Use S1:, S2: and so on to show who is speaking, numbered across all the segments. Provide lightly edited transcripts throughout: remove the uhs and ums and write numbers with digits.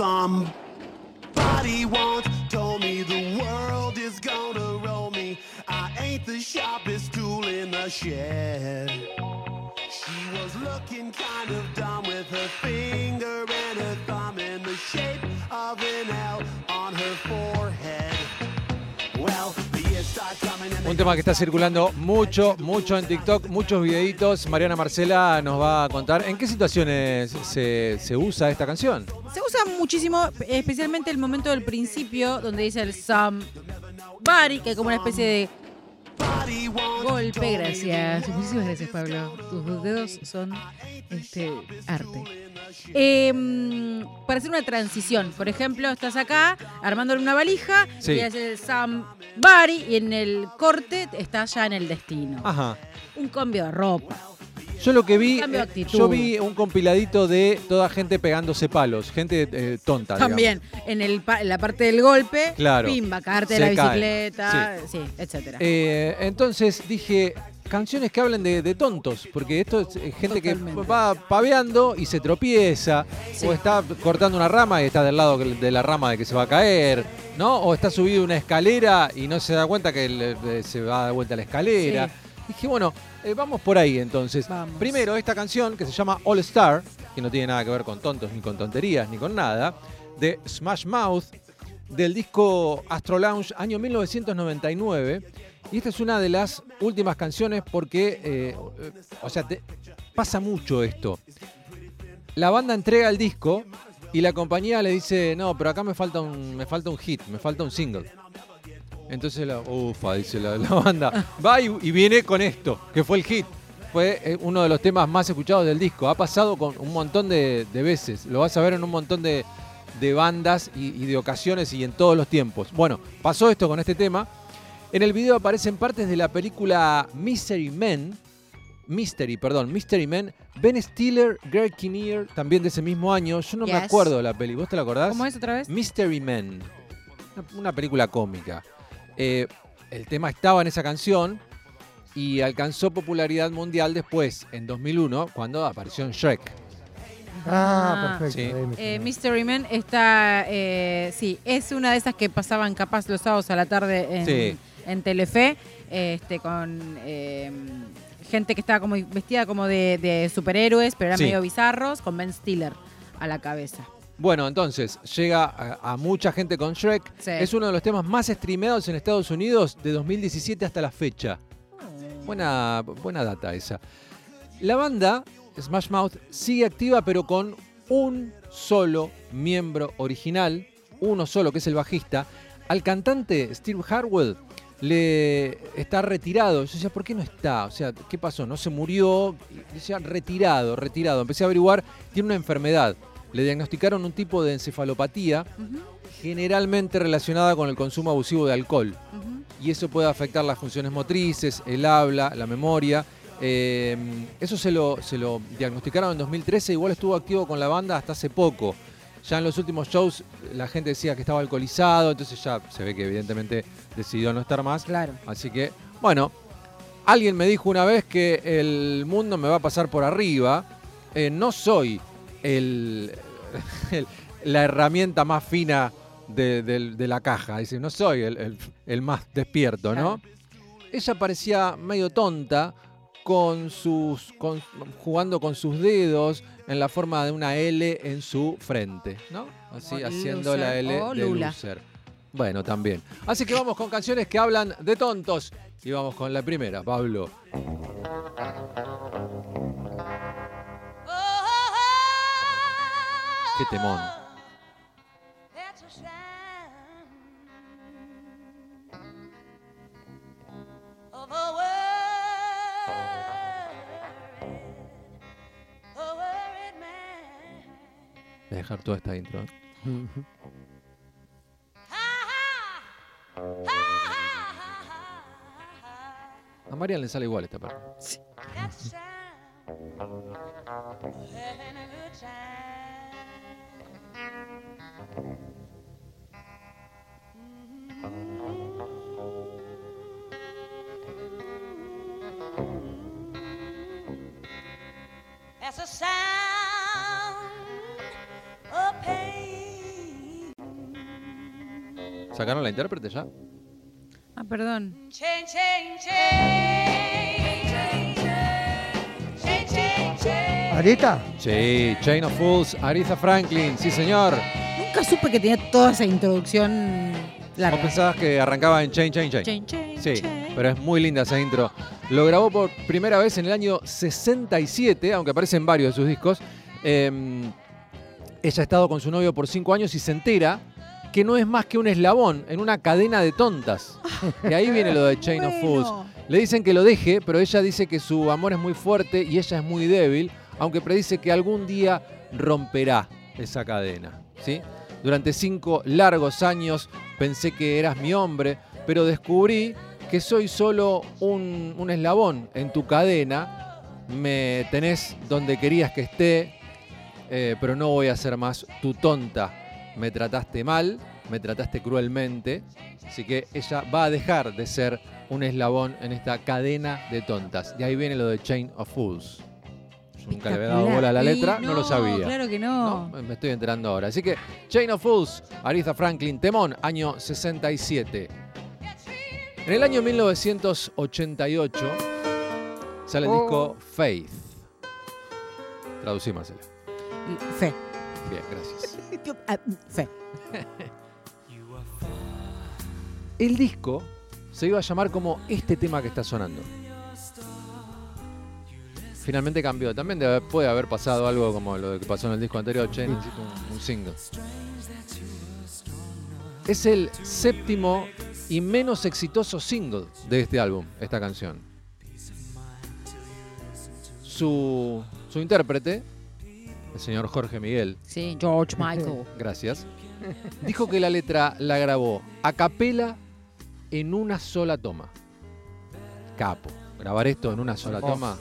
S1: somebody once told me the world is gonna roll me. I ain't the sharpest tool in the shed. She was looking kind of dumb with her finger and her thumb in the shape of an L on her forehead. Well, the years start coming and
S2: Un tema que está circulando mucho en TikTok, muchos videitos. Mariana Marcela nos va a contar en qué situaciones se usa esta canción.
S3: Se usa muchísimo, especialmente el momento del principio, donde dice el somebody, que es como una especie de golpe. Gracias. Muchísimas gracias, Pablo. Tus dedos son arte. Para hacer una transición. Por ejemplo, estás acá armándole una valija,
S2: Sí.
S3: y haces somebody, y en el corte estás ya en el destino.
S2: Ajá.
S3: Un cambio de ropa.
S2: Yo lo que vi,
S3: Cambio de actitud.
S2: yo vi un compiladito de toda gente pegándose palos, gente tonta.
S3: También, en la parte del golpe,
S2: Claro.
S3: pimba, caerte de
S2: Se
S3: la
S2: cae.
S3: bicicleta, sí, etcétera.
S2: Entonces dije, canciones que hablen de tontos, porque esto es gente
S3: Totalmente.
S2: que va paveando y se tropieza,
S3: Sí.
S2: o está cortando una rama y está del lado de la rama de que se va a caer, ¿no? O está subido una escalera y no se da cuenta que se va de vuelta a la escalera.
S3: Sí.
S2: Dije, bueno, vamos por ahí entonces.
S3: Vamos.
S2: Primero, esta canción que se llama All Star, que no tiene nada que ver con tontos, ni con tonterías, ni con nada, de Smash Mouth, del disco Astro Lounge, año 1999. Y esta es una de las últimas canciones porque, pasa mucho esto. La banda entrega el disco y la compañía le dice, no, pero acá me falta un hit, me falta un single. Entonces dice la banda, va y viene con esto, que fue el hit. Fue uno de los temas más escuchados del disco. Ha pasado con un montón de veces. Lo vas a ver en un montón de bandas y de ocasiones y en todos los tiempos. Bueno, pasó esto con este tema. En el video aparecen partes de la película Mystery Men. Ben Stiller, Greg Kinnear, también de ese mismo año. Yo no me
S3: Yes.
S2: acuerdo de la peli. ¿Vos te la acordás?
S3: ¿Cómo es otra vez?
S2: Mystery Men. Una película cómica. El tema estaba en esa canción y alcanzó popularidad mundial después, en 2001, cuando apareció en Shrek.
S4: Perfecto.
S2: Sí.
S3: Mystery Men está, sí, es una de esas que pasaban capaz los sábados a la tarde
S2: Sí.
S3: en Telefe, con gente que estaba como vestida como de superhéroes, pero eran
S2: Sí.
S3: medio bizarros, con Ben Stiller a la cabeza.
S2: Bueno, entonces, llega a mucha gente con Shrek.
S3: Sí.
S2: Es uno de los temas más streameados en Estados Unidos de 2017 hasta la fecha. Buena data esa. La banda, Smash Mouth, sigue activa pero con un solo miembro original, uno solo, que es el bajista. Al cantante Steve Harwell le está retirado. Yo decía, ¿por qué no está? O sea, ¿qué pasó? ¿No se murió? Decía, retirado. Empecé a averiguar, tiene una enfermedad. Le diagnosticaron un tipo de encefalopatía, generalmente relacionada con el consumo abusivo de alcohol. Y eso puede afectar las funciones motrices, el habla, la memoria. Eso se lo diagnosticaron en 2013, igual estuvo activo con la banda hasta hace poco. Ya en los últimos shows la gente decía que estaba alcoholizado, entonces ya se ve que evidentemente decidió no estar más.
S3: Claro.
S2: Así que, bueno, alguien me dijo una vez que el mundo me va a pasar por arriba. No soy la herramienta más fina de la caja. Dice, no soy el más despierto, ¿no?
S3: Claro.
S2: Ella parecía medio tonta, jugando con sus dedos en la forma de una L en su frente, ¿no? Así,
S3: O
S2: haciendo la
S3: loser,
S2: L
S3: o
S2: de
S3: Lula.
S2: loser. Bueno, también. Así que vamos con canciones que hablan de tontos. Y vamos con la primera, Pablo. Qué temón. Voy a dejar toda esta intro. A Marian le sale igual esta parte.
S5: That's a sound of pain.
S2: ¿Sacaron la intérprete ya?
S3: Ah, perdón.
S4: ¿Areta?
S2: Sí, Chain of Fools, Aretha Franklin, sí señor.
S3: Nunca supe que tenía toda esa introducción
S2: Vos
S3: larga.
S2: pensabas que arrancaba en Chain, Chain, Chain.
S3: Chain, chain,
S2: Sí,
S3: chain.
S2: pero es muy linda esa intro. Lo grabó por primera vez en el año 67, aunque aparece en varios de sus discos. Ella ha estado con su novio por 5 años y se entera que no es más que un eslabón en una cadena de tontas. Y ahí viene lo de Chain of Fools.
S3: Bueno.
S2: Le dicen que lo deje, pero ella dice que su amor es muy fuerte y ella es muy débil, aunque predice que algún día romperá esa cadena, ¿sí? Durante 5 largos años pensé que eras mi hombre, pero descubrí que soy solo un eslabón en tu cadena. Me tenés donde querías que esté, pero no voy a ser más tu tonta. Me trataste mal, me trataste cruelmente, así que ella va a dejar de ser un eslabón en esta cadena de tontas. Y ahí viene lo de Chain of Fools. Yo nunca le había dado bola a la letra,
S3: Y
S2: no lo sabía.
S3: Claro que no.
S2: ¿No? Me estoy enterando ahora. Así que Chain of Fools, Aretha Franklin, temón, año 67. En el año 1988 sale el disco Faith. Traducí, Marcela.
S3: Fe.
S2: Bien, gracias.
S3: Fe.
S2: El disco se iba a llamar como este tema que está sonando. Finalmente cambió. También puede haber pasado algo como lo que pasó en el disco anterior. Che, necesito un single. Es el séptimo y menos exitoso single de este álbum, esta canción. Su intérprete, el señor Jorge Miguel,
S3: Sí, George Michael.
S2: gracias, dijo que la letra la grabó a capela en una sola toma. Capo. Grabar esto en una sola toma.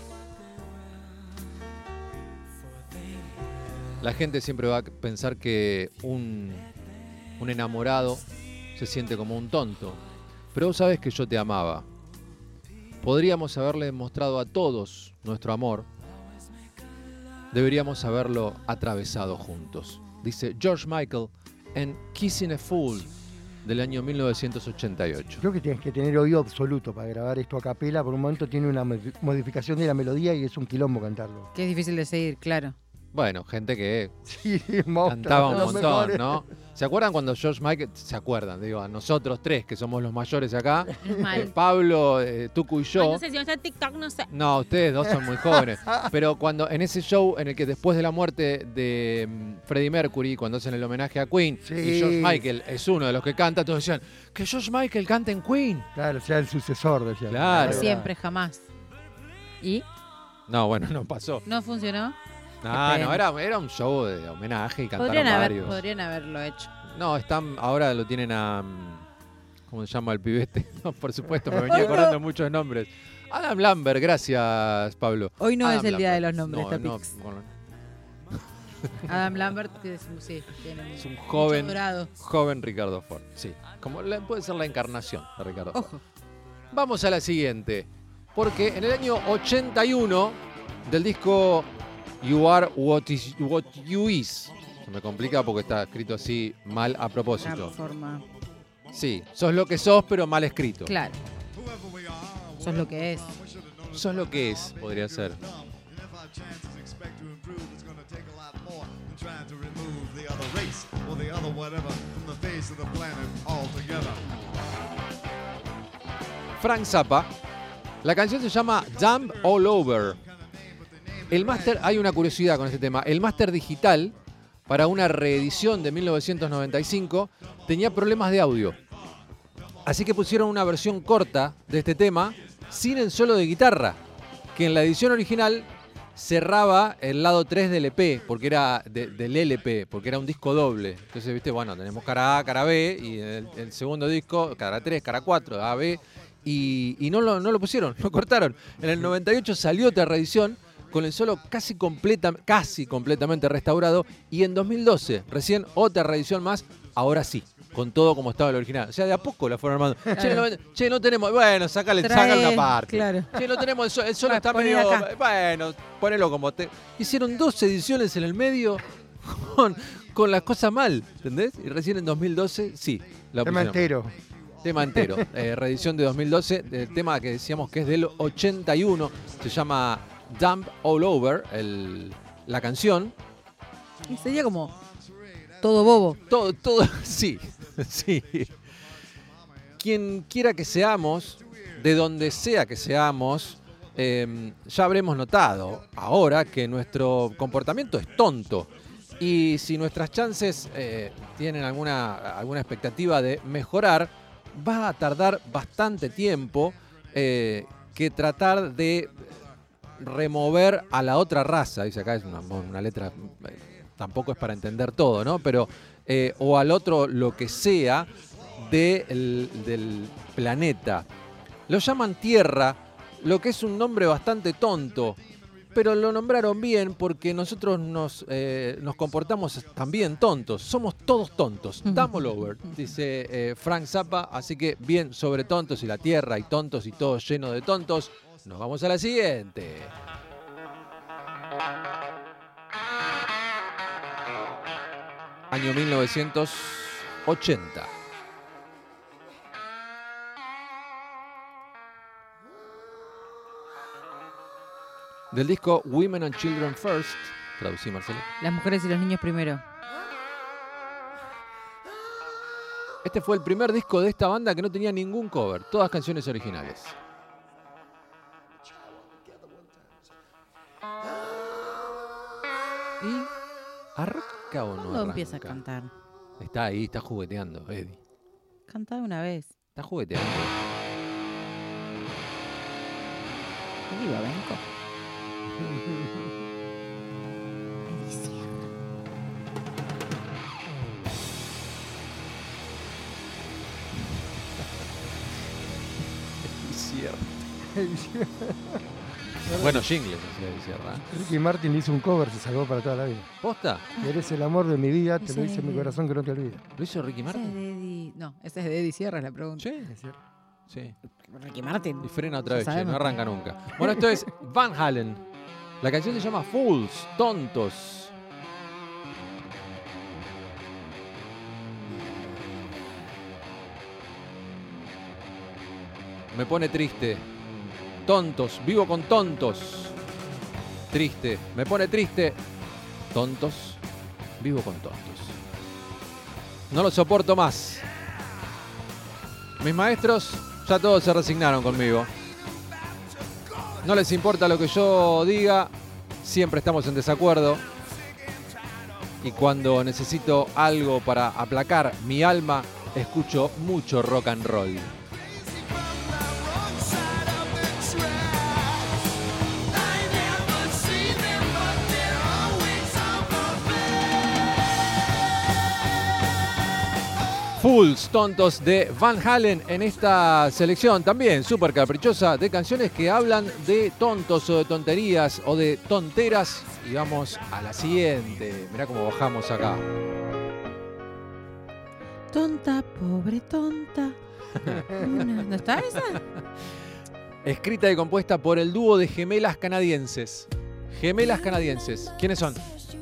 S2: La gente siempre va a pensar que un enamorado se siente como un tonto. Pero vos sabés que yo te amaba. Podríamos haberle mostrado a todos nuestro amor. Deberíamos haberlo atravesado juntos. Dice George Michael en Kissing a Fool del año 1988.
S4: Creo que tienes que tener oído absoluto para grabar esto a capela. Por un momento tiene una modificación de la melodía y es un quilombo cantarlo.
S3: Que es difícil de seguir, claro.
S2: Bueno, gente que
S4: Sí,
S2: cantaba un
S4: los
S2: montón,
S4: mejores.
S2: ¿no? ¿Se acuerdan cuando George Michael, se acuerdan, digo, a nosotros tres que somos los mayores acá,
S3: Mal.
S2: Pablo, Tucu y yo?
S3: No sé si va a ser TikTok, no sé.
S2: No, ustedes dos son muy jóvenes. Pero cuando en ese show en el que después de la muerte de Freddie Mercury, cuando hacen el homenaje a Queen,
S4: Sí.
S2: y George Michael es uno de los que canta, todos decían, que George Michael cante en Queen.
S4: Claro, sea el sucesor, decía.
S2: Claro.
S3: Siempre, jamás. ¿Y?
S2: No, bueno, no pasó.
S3: ¿No funcionó?
S2: No,
S3: pena.
S2: era un show de homenaje y cantaron varios.
S3: Podrían haberlo hecho.
S2: No, ahora lo tienen a... ¿Cómo se llama el pibete? No, por supuesto, me venía acordando muchos nombres. Adam Lambert, gracias, Pablo.
S3: Hoy no
S2: Adam
S3: es el día de
S2: Lambert.
S3: los nombres,
S2: No,
S3: Tapix.
S2: bueno,
S3: Adam Lambert, que sí, tiene
S2: es un
S3: mucho
S2: joven,
S3: dorado.
S2: joven Ricardo Ford. Sí, puede ser la encarnación de Ricardo Ford.
S3: Ojo.
S2: Vamos a la siguiente. Porque en el año 81 del disco You Are What You Is. Se me complica porque está escrito así mal a
S3: Una
S2: propósito.
S3: forma.
S2: Sí, sos lo que sos, pero mal escrito.
S3: Claro. Eso es lo que es.
S2: Sos lo que es, podría ser. Frank Zappa. La canción se llama Dumb All Over. El máster, hay una curiosidad con este tema. El máster digital para una reedición de 1995 tenía problemas de audio. Así que pusieron una versión corta de este tema sin el solo de guitarra, que en la edición original cerraba el lado 3 del EP, porque era del LP, porque era un disco doble. Entonces, viste, bueno, tenemos cara A, cara B, y el segundo disco, cara 3, cara 4, A, B, y no lo pusieron, lo cortaron. En el 98 salió otra reedición con el solo casi completamente restaurado, y en 2012, recién otra reedición más, ahora sí, con todo como estaba el original. O sea, de a poco la fueron armando. Che, no tenemos, bueno, sácale una parte.
S3: Claro.
S2: Che, no tenemos, el solo está
S3: Poné
S2: medio,
S3: acá.
S2: bueno, ponelo como te... Hicieron 2 ediciones en el medio con las cosas mal, ¿entendés? Y recién en 2012, sí. La
S4: Tema
S2: pusieron.
S4: entero.
S2: Tema entero. Reedición de 2012. El tema que decíamos que es del 81. Se llama Dump All Over, la canción.
S3: Y sería como todo bobo.
S2: Todo, sí, sí. Quien quiera que seamos, de donde sea que seamos, ya habremos notado ahora que nuestro comportamiento es tonto. Y si nuestras chances tienen alguna expectativa de mejorar, va a tardar bastante tiempo que tratar de remover a la otra raza. Dice acá, es una letra, tampoco es para entender todo, ¿no? Pero, o al otro lo que sea del planeta. Lo llaman Tierra, lo que es un nombre bastante tonto. Pero lo nombraron bien porque nosotros nos comportamos también tontos. Somos todos tontos. Dump all over, dice Frank Zappa. Así que bien sobre tontos y la tierra y tontos y todo lleno de tontos. Nos vamos a la siguiente. Año 1980. Del disco Women and Children First, traducí Marcelo.
S3: Las mujeres y los niños primero.
S2: Este fue el primer disco de esta banda que no tenía ningún cover, todas canciones originales. ¿Y arranca o no
S3: ¿Cuándo
S2: arranca?
S3: empieza a cantar?
S2: Está ahí, está jugueteando, Eddie.
S3: Canta de una vez.
S2: Está jugueteando.
S3: Viva, Benco.
S2: Bueno, jingles, cierra.
S4: Ricky Martin le hizo un cover, se salvó para toda la vida.
S2: ¿Posta?
S4: Eres el amor de mi vida, te lo
S3: Ese
S4: dice mi corazón que no te olvida.
S2: ¿Lo hizo Ricky
S3: Ese es
S2: Martin?
S3: de Eddie. No, ese es de Eddie Sierra, es la pregunta.
S2: Sí,
S4: Es cierto.
S2: sí.
S3: Ricky Martin.
S2: Y frena otra
S3: Ya
S2: vez, che,
S3: sabemos.
S2: no arranca nunca. Bueno, esto es Van Halen. La canción se llama Fools, tontos. Me pone triste. Tontos, vivo con tontos. Triste, me pone triste. Tontos, vivo con tontos. No lo soporto más. Mis maestros ya todos se resignaron conmigo. No les importa lo que yo diga, siempre estamos en desacuerdo. Y cuando necesito algo para aplacar mi alma, escucho mucho rock and roll. Fools, tontos de Van Halen en esta selección también súper caprichosa de canciones que hablan de tontos o de tonterías o de tonteras. Y vamos a la siguiente. Mirá cómo bajamos acá.
S3: Tonta, pobre tonta. ¿No está esa?
S2: Escrita y compuesta por el dúo de gemelas canadienses. Gemelas canadienses. ¿Quiénes son?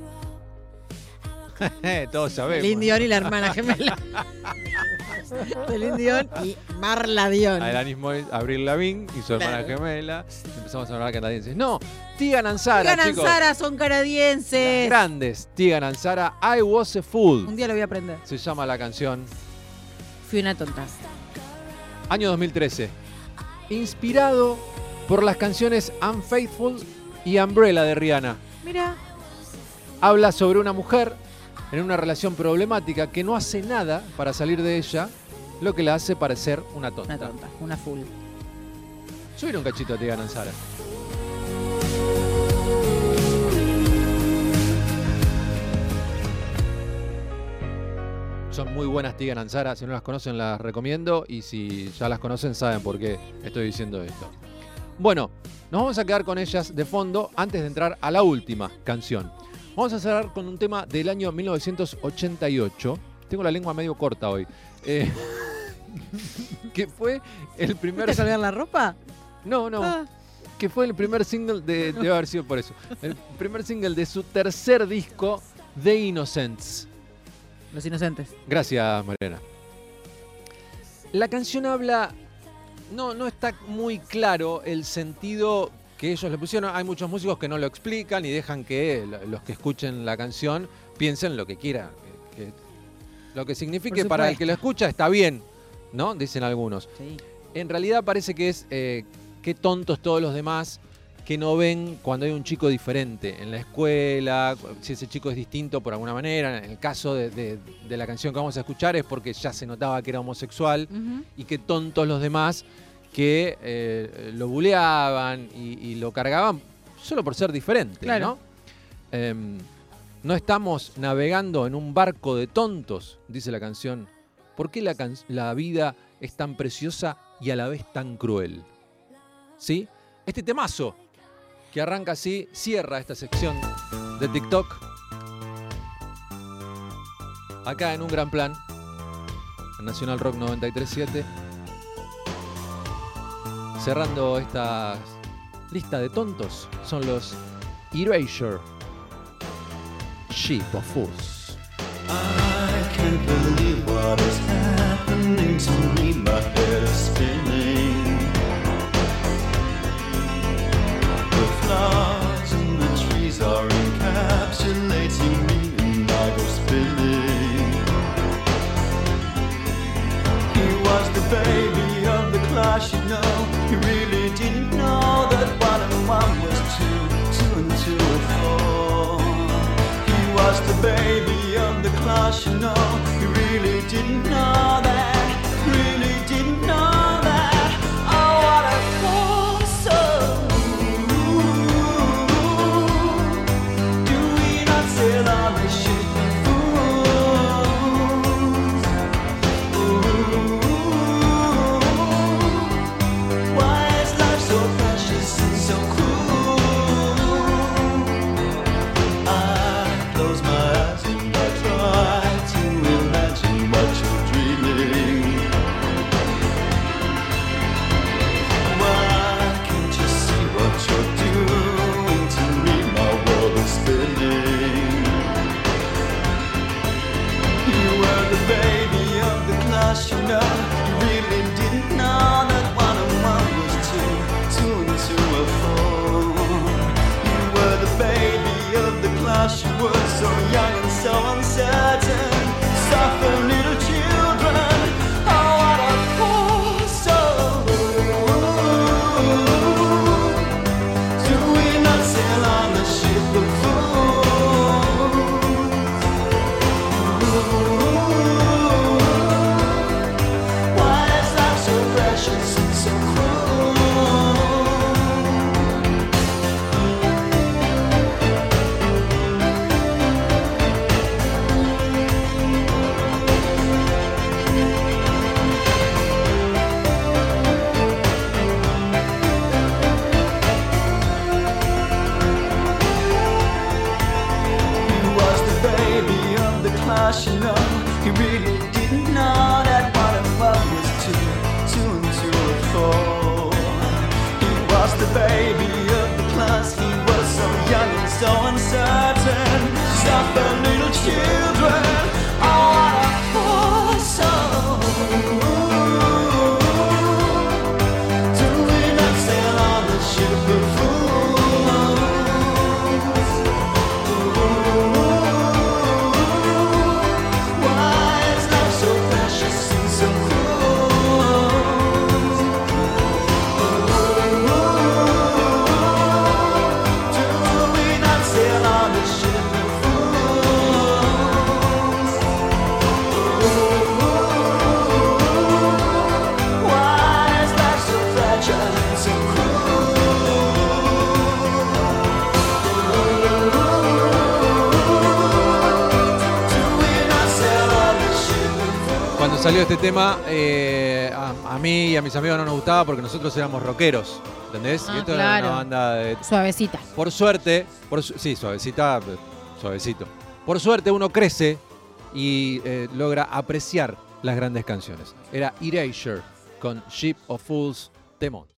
S2: Todos sabemos.
S3: Celine Dion y la hermana gemela. Celine Dion y Marla Dion.
S2: Alanis Morissette, Avril Lavigne y su hermana gemela. Empezamos a hablar canadienses. No, Tegan and Sara,
S3: Tegan and
S2: chicos.
S3: Sara son canadienses.
S2: Grandes. Tegan and Sara, I Was a Fool.
S3: Un día lo voy a aprender.
S2: Se llama la canción.
S3: Fui una tonta.
S2: Año 2013. Inspirado por las canciones Unfaithful y Umbrella de Rihanna.
S3: Mira.
S2: Habla sobre una mujer en una relación problemática que no hace nada para salir de ella, lo que la hace parecer una tonta.
S3: Una tonta, una full.
S2: Subir un cachito a Tegan and Sara. Son muy buenas Tegan and Sara. Si no las conocen, las recomiendo. Y si ya las conocen, saben por qué estoy diciendo esto. Bueno, nos vamos a quedar con ellas de fondo antes de entrar a la última canción. Vamos a cerrar con un tema del año 1988. Tengo la lengua medio corta hoy. Que fue el primer...
S3: ¿Te colgar la ropa?
S2: No.
S3: Ah.
S2: Que fue el primer single debe haber sido por eso. El primer single de su tercer disco, The Innocents.
S3: Los Inocentes.
S2: Gracias, Mariana. La canción habla... No está muy claro el sentido que ellos le pusieron. Hay muchos músicos que no lo explican y dejan que los que escuchen la canción piensen lo que quieran. Lo que signifique para el que lo escucha está bien, ¿no? Dicen algunos.
S3: Sí.
S2: En realidad parece que es qué tontos todos los demás que no ven cuando hay un chico diferente en la escuela, si ese chico es distinto por alguna manera. En el caso de la canción que vamos a escuchar es porque ya se notaba que era homosexual.
S3: Ujú.
S2: Y qué tontos los demás que lo buleaban y lo cargaban solo por ser diferente,
S3: Claro.
S2: ¿no? No estamos navegando en un barco de tontos, dice la canción. ¿Por qué la vida es tan preciosa y a la vez tan cruel? ¿Sí? Este temazo que arranca así, cierra esta sección de TikTok. Acá en Un Gran Plan, en Nacional Rock 93.7. Cerrando esta lista de tontos, son los Erasure, Ship of Fools.
S5: I can't believe what is happening to me. My head is spinning. The flowers and the trees are encapsulating me, and I go spinning. He was the baby of the class, you know. He really didn't know that 1 and 1 was 2, 2 and 2 are 4. He was the baby of the class, you know. He really didn't know that, really didn't know that. Oh, what a fool, so do we not sail on the ship of fools? Why is life so precious and so cruel? I close my eyes and I try to imagine what you're dreaming. Why can't you see what you're doing to me? My world is spinning. You were the baby of the class, you know. You really didn't know that 1 and 1 was 2, 2 and 2 are 4. You were the baby of the class, you were so young and so uncertain. Suffer little children. Oh, what a poor soul. Do we not sail on the ship of fools? Why is life so precious and so cruel? He was the baby of the class, you know. He really didn't know that 1 and 1 was 2, 2 and 2 are 4. He was the baby of the class. He was so young and so uncertain. Suffer little children. Oh, what a poor soul. Do we not sail on the ship of fools? Why is life so precious and so cruel? Do we not sail on the ship of fools? Why is life so fragile and so cruel? Do we not sail on the ship of fools?
S2: Cuando salió este tema, a mí y a mis amigos no nos gustaba porque nosotros éramos rockeros, ¿entendés?
S3: Ah,
S2: Y esto
S3: claro.
S2: era una banda de...
S3: Suavecita.
S2: Por suerte, sí, suavecita, suavecito. Por suerte uno crece y logra apreciar las grandes canciones. Era Erasure con Ship of Fools, temón.